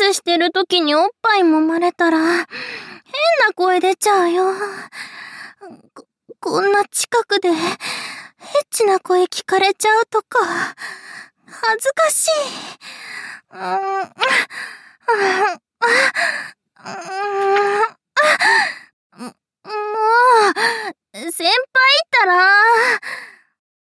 スしてる時におっぱい揉まれたら、変な声出ちゃうよ。こんな近くで、エッチな声聞かれちゃうとか、恥ずかしい。